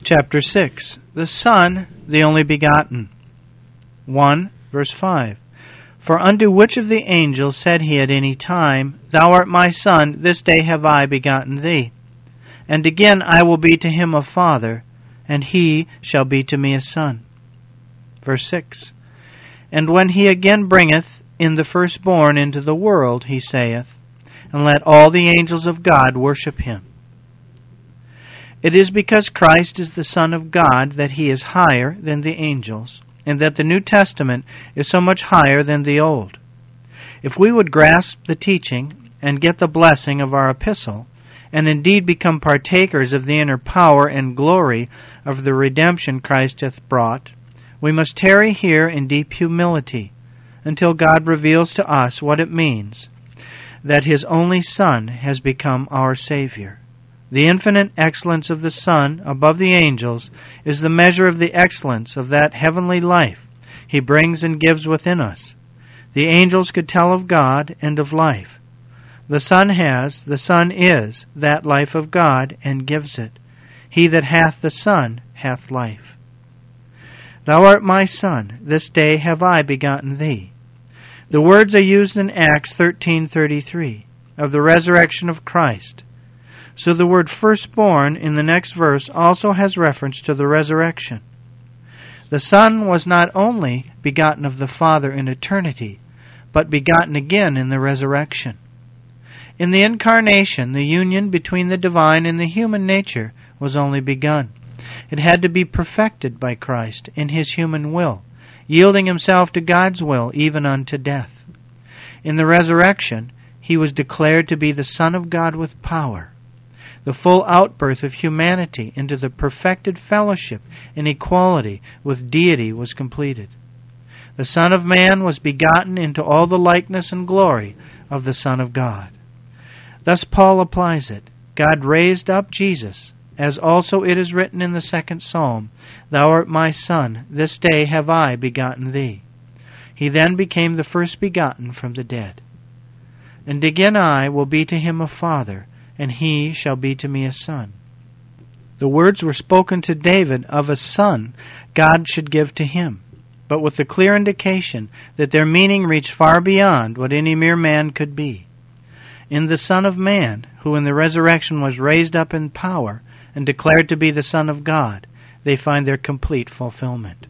Chapter 6. The Son, the only begotten. 1, verse 5. For unto which of the angels said he at any time, Thou art my Son, this day have I begotten thee? And again, I will be to him a father, and he shall be to me a son. Verse 6. And when he again bringeth in the firstborn into the world, he saith, And let all the angels of God worship him. It is because Christ is the Son of God that he is higher than the angels, and that the New Testament is so much higher than the Old. If we would grasp the teaching and get the blessing of our epistle, and indeed become partakers of the inner power and glory of the redemption Christ hath brought, we must tarry here in deep humility until God reveals to us what it means that his only Son has become our Savior. The infinite excellence of the Son above the angels is the measure of the excellence of that heavenly life he brings and gives within us. The angels could tell of God and of life. The Son is that life of God and gives it. He that hath the Son hath life. Thou art my Son, this day have I begotten thee. The words are used in Acts 13:33 of the resurrection of Christ. So the word firstborn in the next verse also has reference to the resurrection. The Son was not only begotten of the Father in eternity, but begotten again in the resurrection. In the incarnation, the union between the divine and the human nature was only begun. It had to be perfected by Christ in his human will, yielding himself to God's will even unto death. In the resurrection, he was declared to be the Son of God with power. The full outbirth of humanity into the perfected fellowship and equality with deity was completed. The Son of Man was begotten into all the likeness and glory of the Son of God. Thus Paul applies it. God raised up Jesus, as also it is written in the 2nd Psalm, Thou art my Son, this day have I begotten thee. He then became the first begotten from the dead. And again I will be to him a father, and he shall be to me a son. The words were spoken to David of a son God should give to him, but with the clear indication that their meaning reached far beyond what any mere man could be. In the Son of Man, who in the resurrection was raised up in power and declared to be the Son of God, they find their complete fulfillment.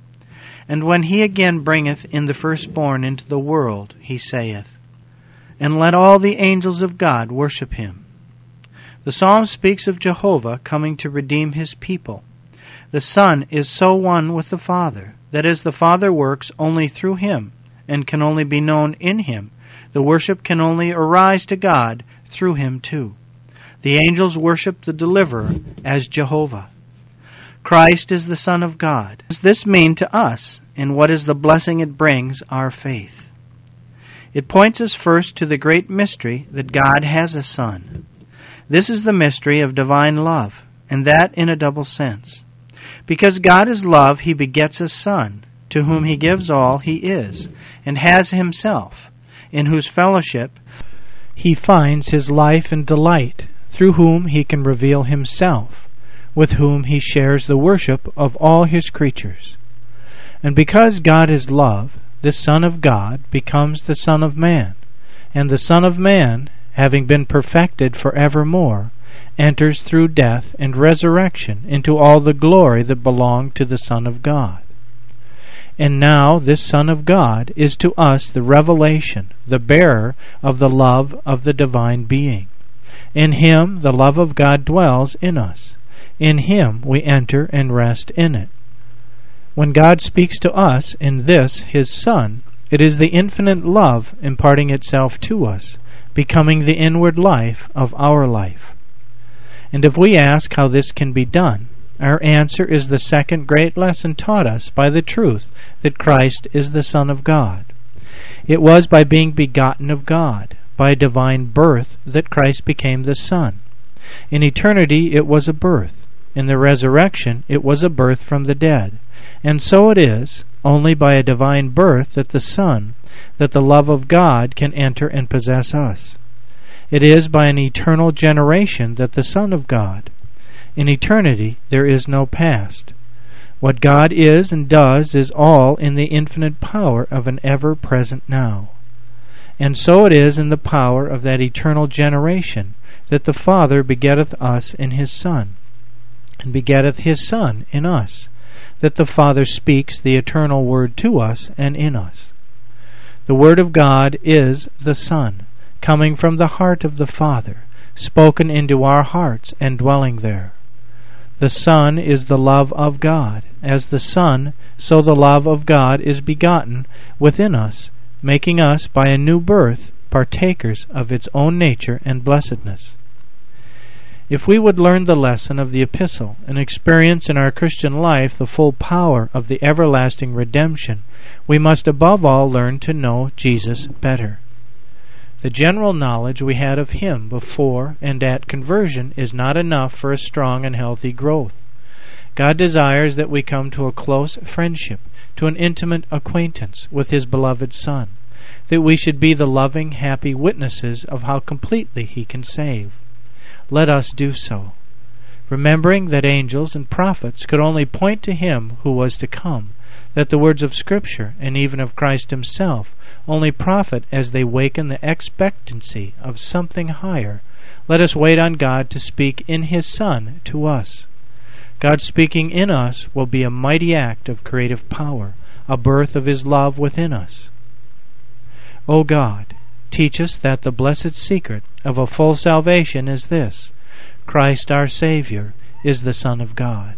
And when he again bringeth in the firstborn into the world, he saith, And let all the angels of God worship him. The psalm speaks of Jehovah coming to redeem his people. The Son is so one with the Father that as the Father works only through him and can only be known in him, the worship can only arise to God through him too. The angels worship the Deliverer as Jehovah. Christ is the Son of God. What does this mean to us, and what is the blessing it brings our faith? It points us first to the great mystery that God has a Son. This is the mystery of divine love, and that in a double sense. Because God is love, he begets a Son, to whom he gives all he is, and has himself, in whose fellowship he finds his life and delight, through whom he can reveal himself, with whom he shares the worship of all his creatures. And because God is love, this Son of God becomes the Son of Man, and the Son of Man, having been perfected forevermore, enters through death and resurrection into all the glory that belonged to the Son of God. And now this Son of God is to us the revelation, the bearer of the love of the divine being. In him the love of God dwells in us. In him we enter and rest in it. When God speaks to us in this, his Son, it is the infinite love imparting itself to us, becoming the inward life of our life. And if we ask how this can be done, our answer is the second great lesson taught us by the truth that Christ is the Son of God. It was by being begotten of God, by divine birth, that Christ became the Son. In eternity it was a birth. In the resurrection it was a birth from the dead. And so it is, only by a divine birth that the Son, that the love of God can enter and possess us. It is by an eternal generation that the Son of God, In eternity there is no past. What God is and does is all in the infinite power of an ever-present now. And so it is in the power of that eternal generation that the Father begetteth us in His Son, and begetteth His Son in us, that the Father speaks the eternal Word to us and in us. The Word of God is the Son, coming from the heart of the Father, spoken into our hearts and dwelling there. The Son is the love of God. As the Son, so the love of God is begotten within us, making us by a new birth partakers of its own nature and blessedness. If we would learn the lesson of the epistle and experience in our Christian life the full power of the everlasting redemption, we must above all learn to know Jesus better. The general knowledge we had of Him before and at conversion is not enough for a strong and healthy growth. God desires that we come to a close friendship, to an intimate acquaintance with His beloved Son, that we should be the loving, happy witnesses of how completely He can save. Let us do so, remembering that angels and prophets could only point to Him who was to come, that the words of Scripture, and even of Christ Himself, only profit as they waken the expectancy of something higher. Let us wait on God to speak in His Son to us. God speaking in us will be a mighty act of creative power, a birth of His love within us. O God, teach us that the blessed secret of a full salvation is this: Christ our Savior is the Son of God.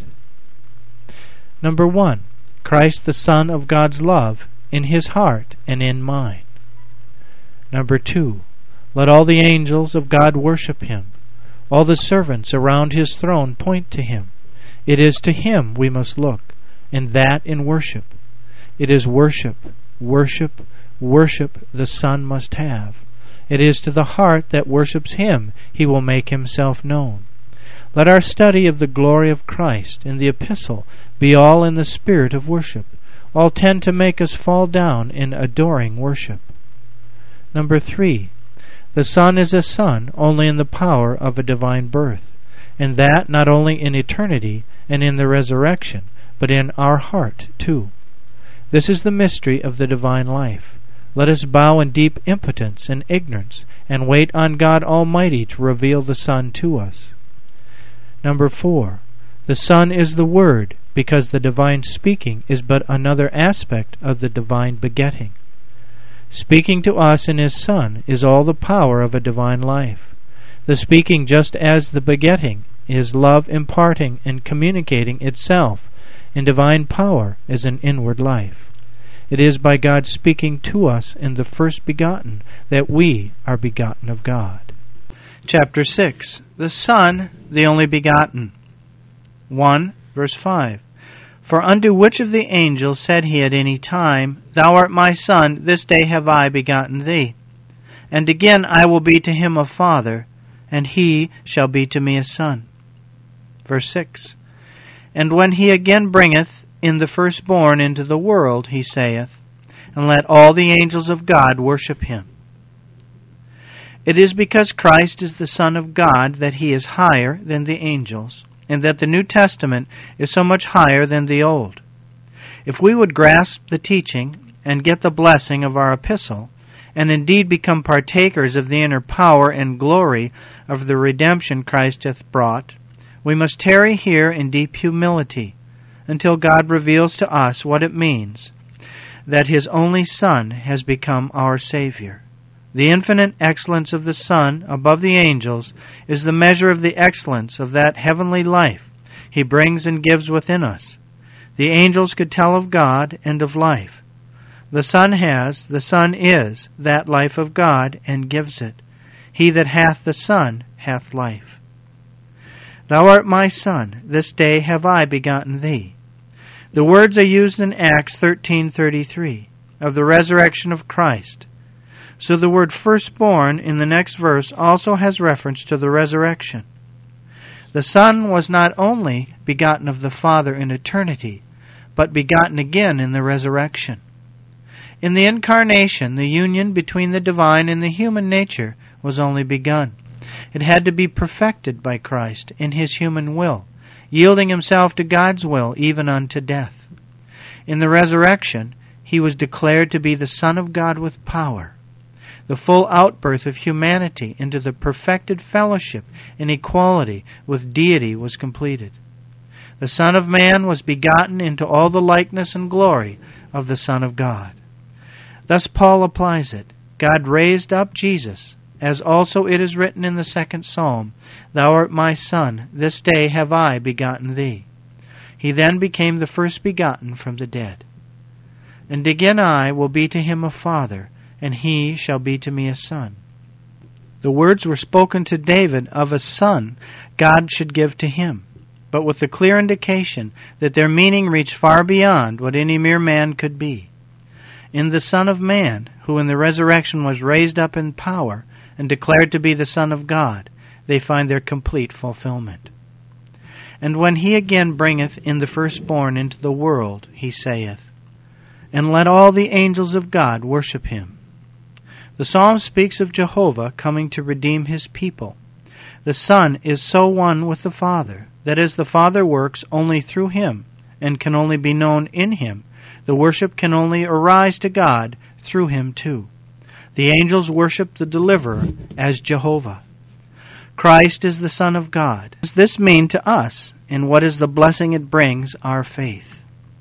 Number 1. Christ the Son of God's love in His heart and in mine. Number 2. Let all the angels of God worship Him. All the servants around His throne point to Him. It is to Him we must look, and that in worship. It is worship, worship, worship the Son must have. It is to the heart that worships Him He will make Himself known. Let our study of the glory of Christ in the epistle be all in the spirit of worship. All tend to make us fall down in adoring worship. Number 3. The Son is a Son only in the power of a divine birth, and that not only in eternity and in the resurrection, but in our heart too. This is the mystery of the divine life. Let us bow in deep impotence and ignorance, and wait on God Almighty to reveal the Son to us. Number 4. The Son is the Word, because the divine speaking is but another aspect of the divine begetting. Speaking to us in His Son is all the power of a divine life. The speaking, just as the begetting, is love imparting and communicating itself in divine power as an inward life. It is by God speaking to us in the first begotten that we are begotten of God. Chapter 6. The Son, the only begotten. 1, verse 5. For unto which of the angels said He at any time, Thou art my Son, this day have I begotten thee? And again, I will be to him a father, and he shall be to me a son. Verse 6. And when He again bringeth in the firstborn into the world, He saith, And let all the angels of God worship Him. It is because Christ is the Son of God that He is higher than the angels, and that the New Testament is so much higher than the Old. If we would grasp the teaching and get the blessing of our epistle, and indeed become partakers of the inner power and glory of the redemption Christ hath brought, we must tarry here in deep humility until God reveals to us what it means that His only Son has become our Savior. The infinite excellence of the Son above the angels is the measure of the excellence of that heavenly life He brings and gives within us. The angels could tell of God and of life. The Son is that life of God and gives it. He that hath the Son hath life. Thou art my Son, this day have I begotten thee. The words are used in Acts 13:33 of the resurrection of Christ. So the word firstborn in the next verse also has reference to the resurrection. The Son was not only begotten of the Father in eternity, but begotten again in the resurrection. In the incarnation, the union between the divine and the human nature was only begun. It had to be perfected by Christ in His human will, yielding himself to God's will even unto death. In the resurrection, he was declared to be the Son of God with power. The full outbirth of humanity into the perfected fellowship and equality with deity was completed. The Son of Man was begotten into all the likeness and glory of the Son of God. Thus Paul applies it. God raised up Jesus, as also it is written in the 2nd Psalm, Thou art my Son, this day have I begotten thee. He then became the first begotten from the dead. And again I will be to him a father, and he shall be to me a son. The words were spoken to David of a son God should give to him, but with the clear indication that their meaning reached far beyond what any mere man could be. In the Son of Man, who in the resurrection was raised up in power and declared to be the Son of God, they find their complete fulfillment. And when he again bringeth in the firstborn into the world, he saith, And let all the angels of God worship him. The psalm speaks of Jehovah coming to redeem his people. The Son is so one with the Father that as the Father works only through him and can only be known in him, the worship can only arise to God through him too. The angels worship the Deliverer as Jehovah. Christ is the Son of God. What does this mean to us, and what is the blessing it brings our faith?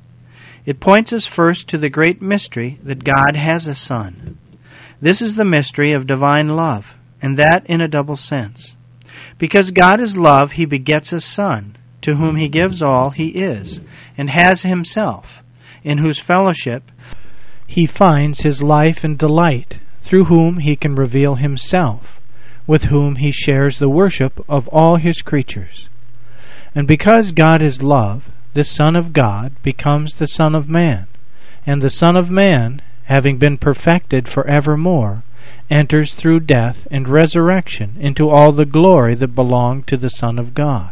It points us first to the great mystery that God has a Son. This is the mystery of divine love, and that in a double sense. Because God is love, he begets a Son, to whom he gives all he is, and has himself, in whose fellowship he finds his life and delight, through whom he can reveal himself, with whom he shares the worship of all his creatures. And because God is love, the Son of God becomes the Son of Man, and the Son of Man, having been perfected forevermore, enters through death and resurrection into all the glory that belonged to the Son of God.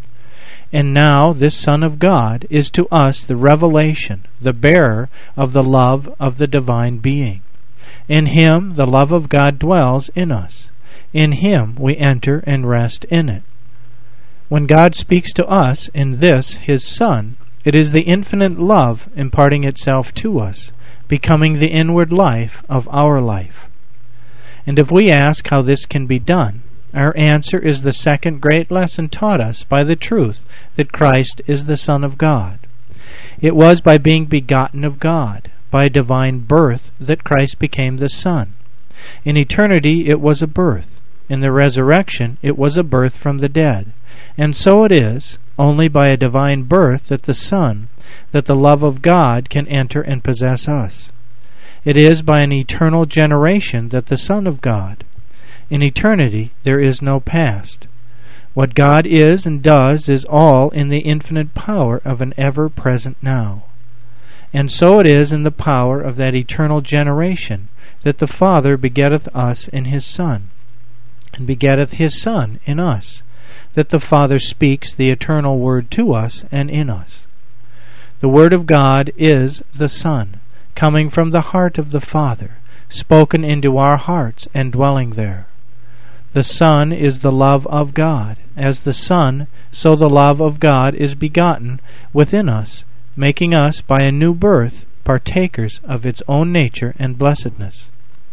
And now this Son of God is to us the revelation, the bearer of the love of the divine being. In him the love of God dwells in us. In him we enter and rest in it. When God speaks to us in this, his Son, it is the infinite love imparting itself to us, becoming the inward life of our life. And if we ask how this can be done, our answer is the second great lesson taught us by the truth that Christ is the Son of God. It was by being begotten of God, by divine birth, that Christ became the Son. In eternity it was a birth. In the resurrection it was a birth from the dead. And so it is, only by a divine birth that the Son, that the love of God can enter and possess us. It is by an eternal generation that the Son of God. In eternity there is no past. What God is and does is all in the infinite power of an ever-present now. And so it is in the power of that eternal generation that the Father begetteth us in his Son, and begetteth his Son in us, that the Father speaks the eternal Word to us and in us. The Word of God is the Son, coming from the heart of the Father, spoken into our hearts and dwelling there. The Son is the love of God. As the Son, so the love of God is begotten within us, making us by a new birth partakers of its own nature and blessedness.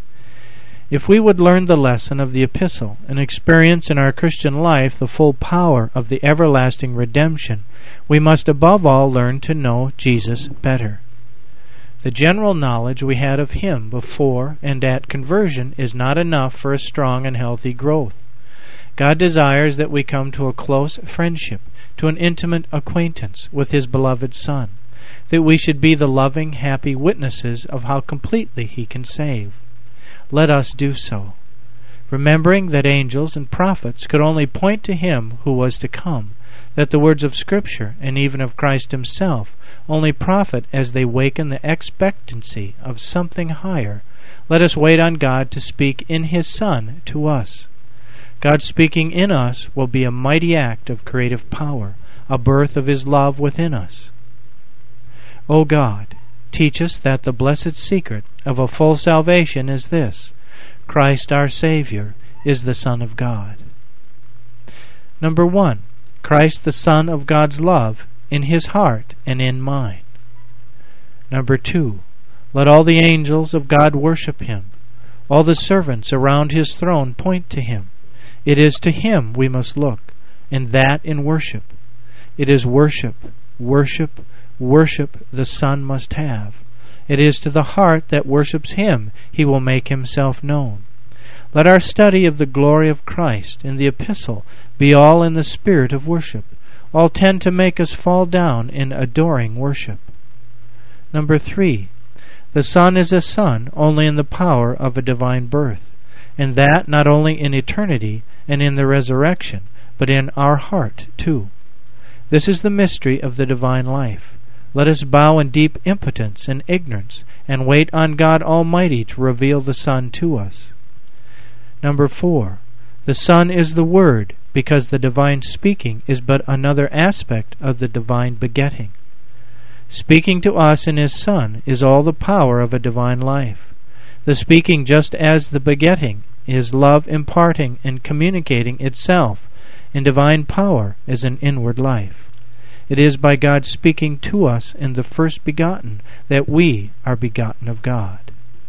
If we would learn the lesson of the epistle and experience in our Christian life the full power of the everlasting redemption, we must above all learn to know Jesus better. The general knowledge we had of him before and at conversion is not enough for a strong and healthy growth. God desires that we come to a close friendship, to an intimate acquaintance with his beloved Son, that we should be the loving, happy witnesses of how completely he can save. Let us do so, remembering that angels and prophets could only point to him who was to come, that the words of Scripture, and even of Christ himself, only profit as they waken the expectancy of something higher. Let us wait on God to speak in his Son to us. God speaking in us will be a mighty act of creative power, a birth of his love within us. O God, teach us that the blessed secret of a full salvation is this: Christ our Savior is the Son of God. Number 1. Christ the Son of God's love in his heart and in mine. Number 2, let all the angels of God worship him. All the servants around his throne point to him. It is to him we must look, and that in worship. It is worship, worship, worship the Son must have. It is to the heart that worships him he will make himself known. Let our study of the glory of Christ in the epistle be all in the spirit of worship. All tend to make us fall down in adoring worship. Number 3, the Son is a Son only in the power of a divine birth, and that not only in eternity and in the resurrection, but in our heart too. This is the mystery of the divine life. Let us bow in deep impotence and ignorance, and wait on God Almighty to reveal the Son to us. Number 4, the Son is the Word, because the divine speaking is but another aspect of the divine begetting. Speaking to us in his Son is all the power of a divine life. The speaking, just as the begetting, is love imparting and communicating itself in divine power as an inward life. It is by God speaking to us in the first begotten that we are begotten of God.